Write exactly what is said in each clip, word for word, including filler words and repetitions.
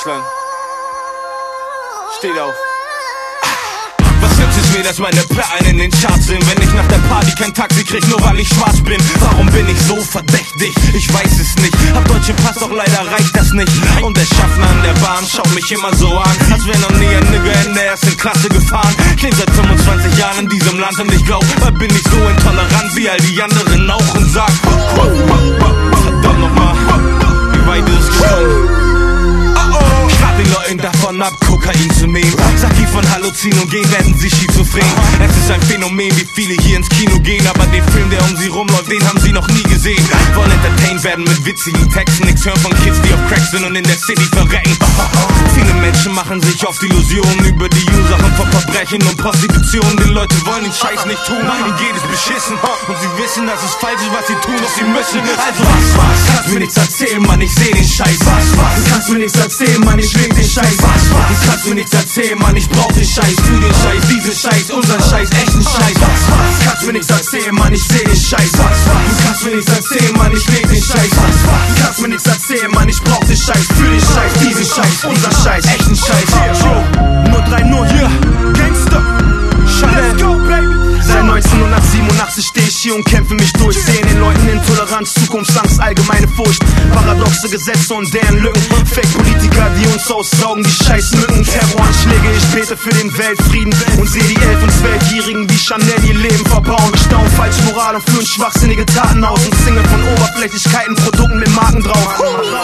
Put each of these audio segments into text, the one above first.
Deutschland. Steht auf. Was nützt es mir, dass meine Perlen in den Charts sind, wenn ich nach der Party kein Taxi krieg, nur weil ich schwarz bin? Warum bin ich so verdächtig? Ich weiß es nicht. Hab deutschen Pass, doch leider reicht das nicht. Und der Schaffner an der Bahn schaut mich immer so an, als wäre noch nie ein Nigger in der ersten Klasse gefahren. Ich lebe seit fünfundzwanzig Jahren in diesem Land und ich glaub, weil bin ich so intolerant wie all die anderen auch und sag, verdammt nochmal, wie weit ist es gekommen? Ich rat den Leuten davon ab, Kokain zu nehmen. Sag die von Halluzinogen werden sie schizophren. Es ist ein Phänomen, wie viele hier ins Kino gehen, aber den Film, der um sie rumläuft, den haben sie noch nie gesehen. Wollen entertained werden mit witzigen Texten, nichts hören von Kids, die auf Crack sind und in der City verrecken. Viele Menschen machen sich oft Illusionen über die Ursachen von Verbrechen und Prostitution. Die Leute wollen den Scheiß nicht tun, ihnen geht es beschissen. Und sie wissen, dass es falsch ist, was sie tun, doch sie müssen. Also was, was, kannst mir nichts erzählen, Mann, ich seh den Scheiß. Was, was, du kannst mir nichts erzählen, Mann, ich schwing den Scheiß. Was, was, du kannst mir nichts erzählen, Mann, ich brauch den Scheiß. Für den Scheiß, diesen Scheiß, unseren Scheiß, echten Scheiß. Was, was, kannst mir nichts erzählen, Mann, ich seh den Scheiß. Was, was, du kannst mir nichts erzählen, Mann, ich leg den Scheiß. Was, was, du kannst mir nichts erzählen, Mann, ich brauch den Scheiß. Für den Scheiß, diesen Scheiß, unseren Scheiß, echten Scheiß. null drei null, yeah, Gangster, let's go, baby. Seit neunzehnhundertsiebenundachtzig steh ich hier und kämpfe mich durch. Sehen den Leuten Intoleranz, Zukunftsangst, allgemeine Furcht. Paradoxe Gesetze und deren Lücken. Fake-Politiker, die uns aussaugen, die scheiß Mücken. Terroranschläge, ich bete für den Weltfrieden und sehe die elf- und zwölfjährigen wie Chanel ihr Leben verbauen. Bestaunen falsche Moral und führen schwachsinnige Taten aus. Und Single von Oberflächlichkeiten, Produkten mit Marken drauf.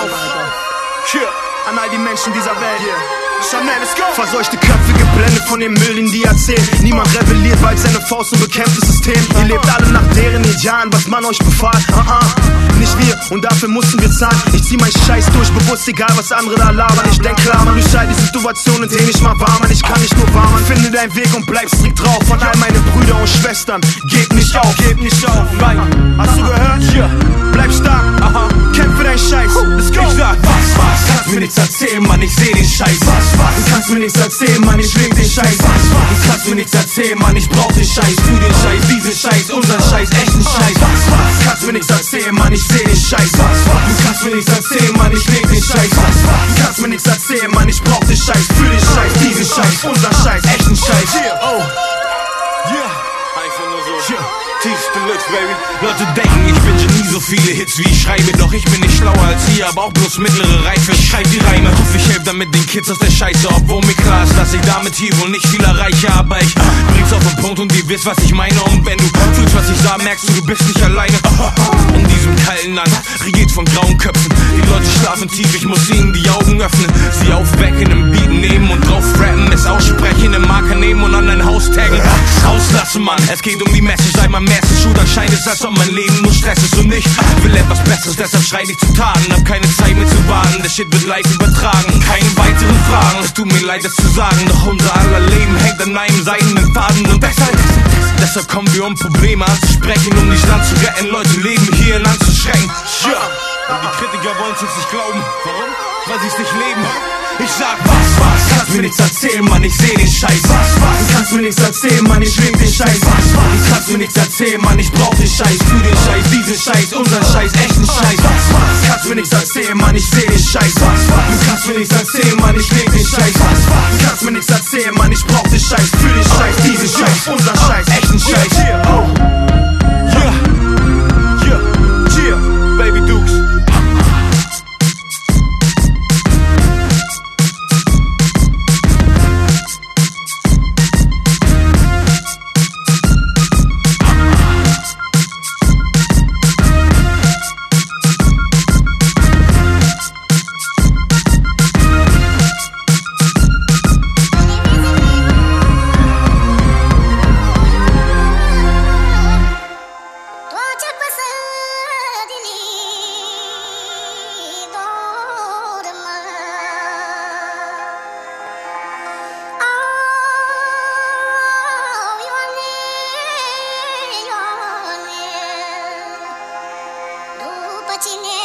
An all die Menschen dieser Welt hier. Chanel, let's go. Verseuchte Köpfe geblendet von dem Müll, den die erzählen. Niemand rebelliert, weil seine Faust und bekämpft das System. Ihr lebt alle nach deren Idealen, was man euch befahl. Uh -uh. Nicht wir, und dafür mussten wir zahlen. Ich zieh meinen Scheiß durch, bewusst egal was andere da labern. Ich denk klar, man, bescheid die Situation, in denen ich mal war, man. Ich kann nicht nur wahr, man. Finde deinen Weg und bleib strikt drauf. Von all meine Brüder und Schwestern, gebt nicht auf, gebt nicht auf. Nein, hast du gehört? Ja. Bleib stark, aha. Kämpf für deinen Scheiß, let's go. Ich sag, was, was, kannst mir nichts erzählen, Mann, ich seh den Scheiß. Was, was, du kannst mir nichts erzählen, Mann, ich schwing den Scheiß. Was, was, du kannst mir nichts erzählen, Mann, ich brauch den Scheiß. Für den Scheiß, diesen Scheiß, unseren Scheiß, echten Scheiß. Was, was, kannst mir nichts erzählen, Mann, ich seh den Scheiß. Was, was, du kannst mir nichts erzählen, Mann, ich leg den Scheiß. Was, was, du kannst mir nichts erzählen, Mann, ich brauch den Scheiß. Für den Scheiß, diesen Scheiß, unseren Scheiß, echten Scheiß. Yeah, oh, yeah, einfach nur so. Yeah. Tiefs Deluxe, baby. Leute denken, ich bin Genie, so viele Hits wie ich schreibe. Doch ich bin nicht schlauer als ihr, aber auch bloß mittlere Reife. Ich schreib die Reime, hoffe ich helfe damit den Kids aus der Scheiße. Obwohl mir klar ist, dass ich damit hier wohl nicht viel erreiche. Aber ich bring's auf den Punkt und ihr wisst, was ich meine. Und wenn du fühlst, was ich sag, merkst du, du bist nicht alleine. In diesem kalten Land, regiert von grauen Köpfen. Die Leute schlafen tief, ich muss ihnen die Augen öffnen. Sie aufwecken, im Beat nehmen und drauf rappen. Es aussprechen, im Marker nehmen und an dein Haus taggen. Rauslassen, Mann, es geht um die Message, seit man erstes Shooter scheint es, als ob mein Leben nur Stress ist und nicht will etwas Besseres, deshalb schrei ich zu Taten. Hab keine Zeit mehr zu warten, der Shit wird live übertragen. Keine weiteren Fragen, es tut mir leid, das zu sagen, doch unser aller Leben hängt an einem seidenen Faden. Und deshalb, deshalb kommen wir, um Probleme anzusprechen, um nicht Land zu retten. Leute leben hier in anzuschrecken. Ja, und die Kritiker wollen es jetzt nicht glauben. Warum? Weil sie es nicht leben. Ich sag, was, was, kannst mir nichts erzählen, Mann, ich seh den Scheiß. Was, was, du kannst mir nichts erzählen, Mann, ich schwing den Scheiß. Was, was, du kannst mir nichts erzählen, Mann, ich brauch den Scheiß. Für den Scheiß, diesen Scheiß, unseren Scheiß, echten Scheiß. Was, was, du kannst mir nichts erzählen, Mann, ich seh den Scheiß. Was, was, du kannst mir nichts erzählen, Mann, ich leg den Scheiß. Was, was, du kannst mir nichts erzählen, Mann, ich brauch den Scheiß. Für den Scheiß, diesen Scheiß, unseren Scheiß, echten Scheiß. Oh, yeah, yeah, yeah, Baby Dukes. Watching it.